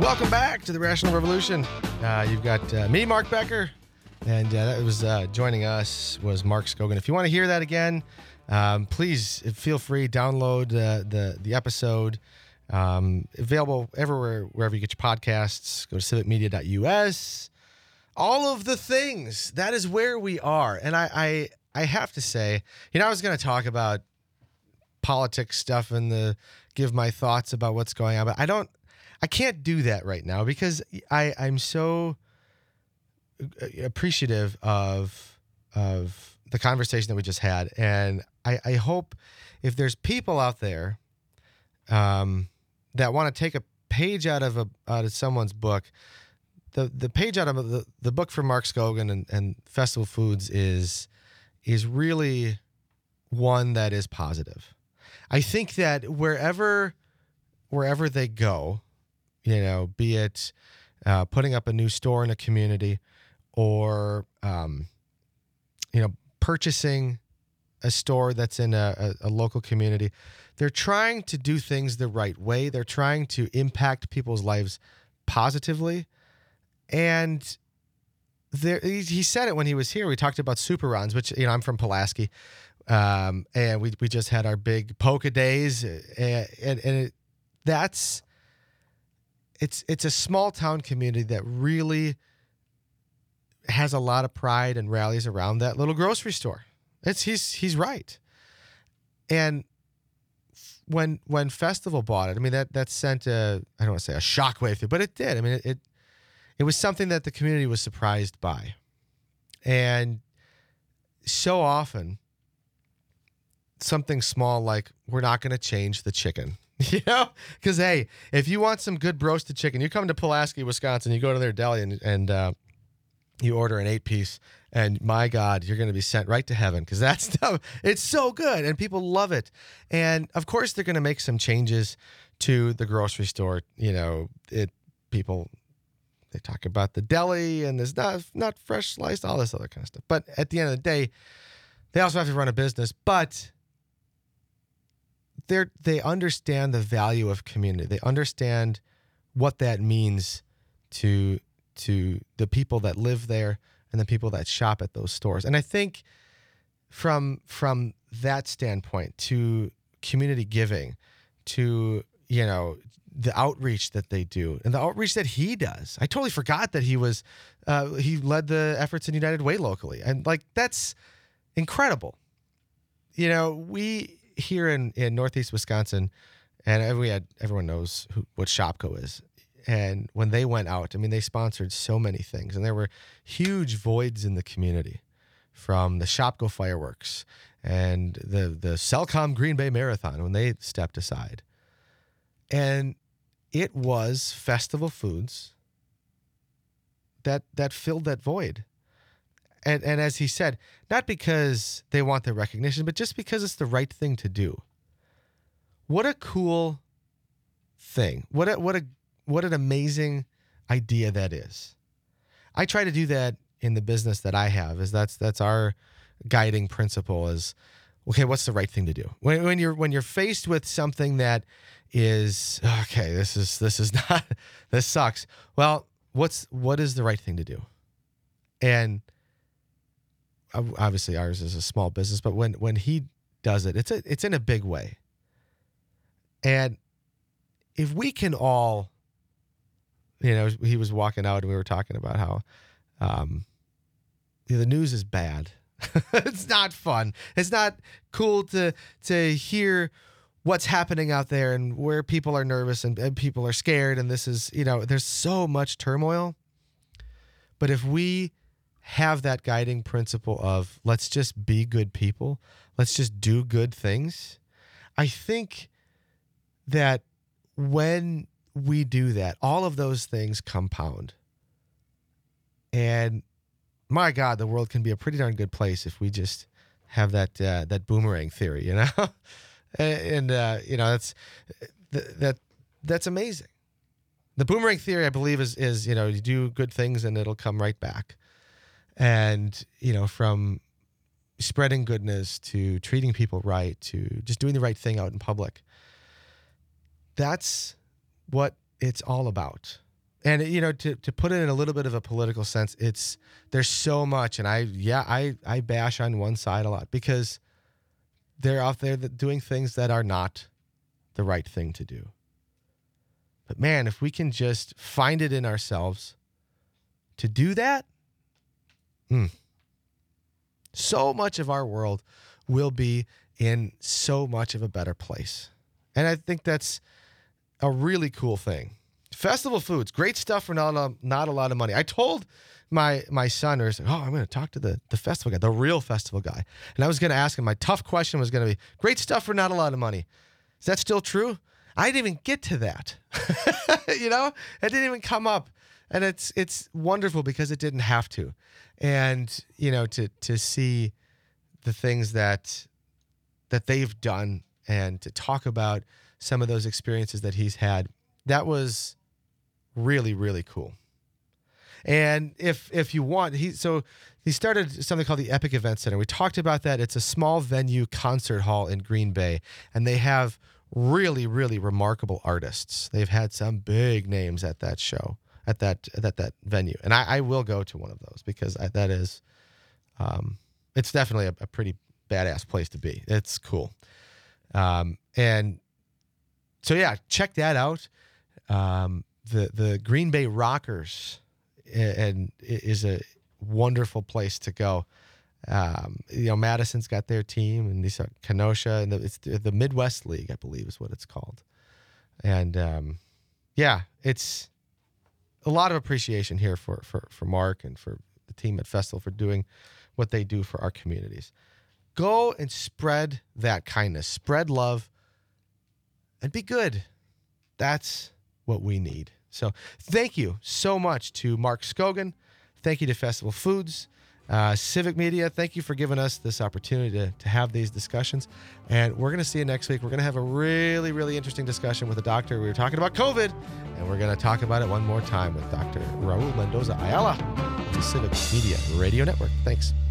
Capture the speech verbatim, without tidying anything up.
Welcome back to the Rational Revolution. Uh, you've got uh, me, Mark Becker, and uh, that was uh, joining us was Mark Scogin. If you want to hear that again, um, please feel free download uh, the the episode. Um, available everywhere wherever you get your podcasts. Go to civic media dot U S. All of the things. That is where we are. And I I, I have to say, you know, I was going to talk about politics stuff and the give my thoughts about what's going on, but I don't. I can't do that right now because I, I'm so appreciative of of the conversation that we just had. And I, I hope if there's people out there um, that want to take a page out of a out of someone's book, the the page out of the, the book from Mark Scogin and, and Festival Foods is is really one that is positive. I think that wherever wherever they go, you know, be it uh, putting up a new store in a community or, um, you know, purchasing a store that's in a, a, a local community, they're trying to do things the right way. They're trying to impact people's lives positively. And there, he, he said it when he was here. We talked about super runs, which, you know, I'm from Pulaski. Um, and we, we just had our big polka days and, and, and it, that's, It's it's a small town community that really has a lot of pride and rallies around that little grocery store. It's he's he's right. And when when Festival bought it, I mean that that sent a I don't want to say a shockwave through, but it did. I mean it, it it was something that the community was surprised by. And so often something small like we're not going to change the chicken. You know, because, hey, if you want some good roasted chicken, you come to Pulaski, Wisconsin, you go to their deli and, and uh, you order an eight piece. And my God, you're going to be sent right to heaven because that stuff, it's so good and people love it. And of course, they're going to make some changes to the grocery store. You know, it people, they talk about the deli and there's not, not fresh sliced, all this other kind of stuff. But at the end of the day, they also have to run a business. But They they understand the value of community. They understand what that means to to the people that live there and the people that shop at those stores. And I think from from that standpoint to community giving, to you know the outreach that they do and the outreach that he does. I totally forgot that he was uh, he led the efforts in United Way locally, and like that's incredible. You know we. Here in, in Northeast Wisconsin, and we had everyone knows who, what Shopko is. And when they went out, I mean, they sponsored so many things, and there were huge voids in the community, from the Shopko fireworks and the the Cellcom Green Bay Marathon when they stepped aside. And it was Festival Foods that that filled that void. And and as he said, not because they want the recognition, but just because it's the right thing to do. What a cool thing. What a, what a what an amazing idea that is. I try to do that in the business that I have. Is that's that's our guiding principle is, okay, what's the right thing to do? When when you're when you're faced with something that is okay, this is this is not this sucks. Well, what's what is the right thing to do? And obviously ours is a small business, but when, when he does it, it's a, it's in a big way. And if we can all, you know, he was walking out and we were talking about how um, you know, the news is bad. It's not fun. It's not cool to to hear what's happening out there and where people are nervous and, and people are scared. And this is, you know, there's so much turmoil. But if we have that guiding principle of let's just be good people, let's just do good things, I think that when we do that, all of those things compound. And my God, the world can be a pretty darn good place if we just have that uh, that boomerang theory, you know? and and uh, you know, that's that that's amazing. The boomerang theory, I believe, is is you know, you do good things and it'll come right back. And, you know, from spreading goodness to treating people right to just doing the right thing out in public. That's what it's all about. And you know, to to put it in a little bit of a political sense, it's there's so much, and I yeah I I bash on one side a lot because they're out there that doing things that are not the right thing to do. But man, if we can just find it in ourselves to do that, hmm, so much of our world will be in so much of a better place. And I think that's a really cool thing. Festival foods, great stuff for not a, not a lot of money. I told my my son, or oh, I'm going to talk to the, the festival guy, the real festival guy. And I was going to ask him, my tough question was going to be, great stuff for not a lot of money. Is that still true? I didn't even get to that. You know, it didn't even come up. And it's it's wonderful because it didn't have to. And, you know, to to see the things that that they've done and to talk about some of those experiences that he's had, that was really, really cool. And if if you want, he so he started something called the Epic Event Center. We talked about that. It's a small venue concert hall in Green Bay, and they have really, really remarkable artists. They've had some big names at that show, at that at that venue, and I, I will go to one of those because I, that is, um, it's definitely a, a pretty badass place to be. It's cool, um, and so yeah, check that out. Um, the the Green Bay Rockers and is a wonderful place to go. Um, you know, Madison's got their team, and these are Kenosha, and the, it's the Midwest League, I believe, is what it's called. And um, yeah, it's a lot of appreciation here for for for Mark and for the team at Festival for doing what they do for our communities. Go and spread that kindness, spread love, and be good. That's what we need. So thank you so much to Mark Scogin. Thank you to Festival Foods. Uh, Civic Media, thank you for giving us this opportunity to, to have these discussions. And we're going to see you next week. We're going to have a really, really interesting discussion with a doctor. We were talking about COVID, and we're going to talk about it one more time with Doctor Raul Mendoza Ayala of the Civic Media Radio Network. Thanks.